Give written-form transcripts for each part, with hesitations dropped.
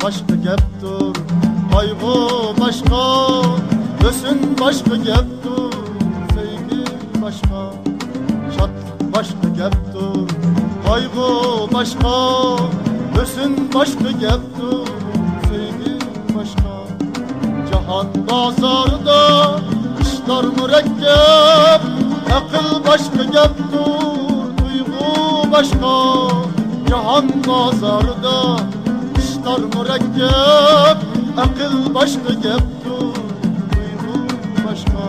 başka geptur, kaygı başka, hüsn başka geptur, sevgi başka. Şat başka geptur, kaygı başka, hüsn başka geptur, sevgi başka. Cahan bazarda işler mürekkep, akıl başka geptur, duygu başka. Cahan bazarda işler mürekkep, akıl başka geptur, duygu başka.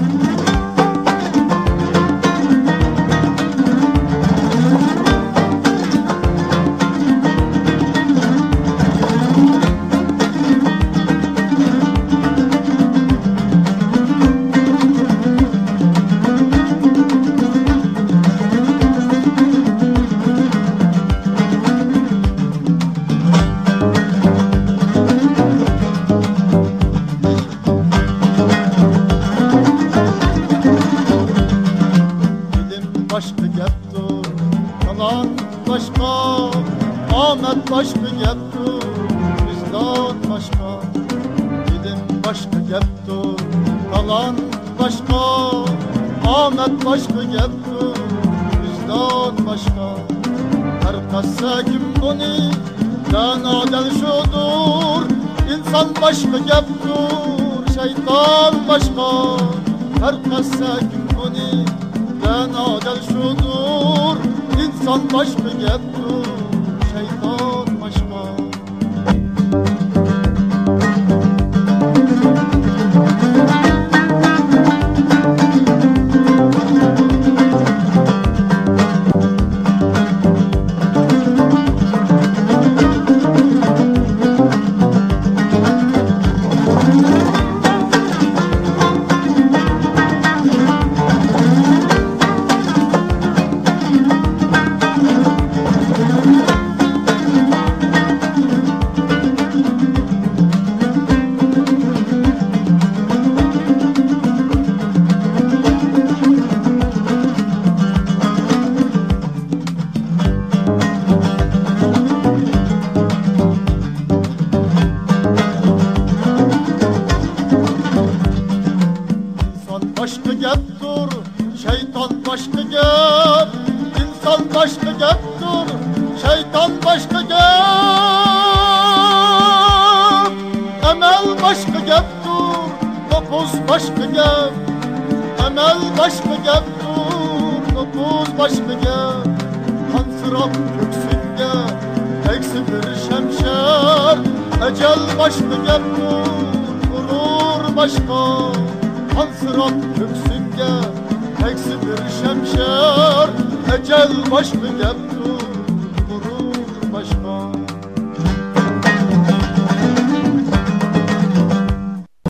Başka geptur, yalan başka, Ahmet başka geptur, vicdan başka. Dilim başka geptur, yalan başka, Ahmet başka geptur, vicdan başka. Herkese kim bunu, danaden şudur, insan başka geptur, şeytan başka. Herkese kim bunu, adel şudur, insan başka geptur, şeytan başka. Başka geptur, şeytan başka gep. İnsan başka geptur, şeytan başka gep. Emel başka geptur, topuz başka gep. Emel başka geptur, topuz başka gep. Hansırap köksünge, eksi bir şemşer. Ecel başka geptur, gurur başka. Hansırat köksünge, eksi bir şemşer. Ecel başka geptur, gurur başka.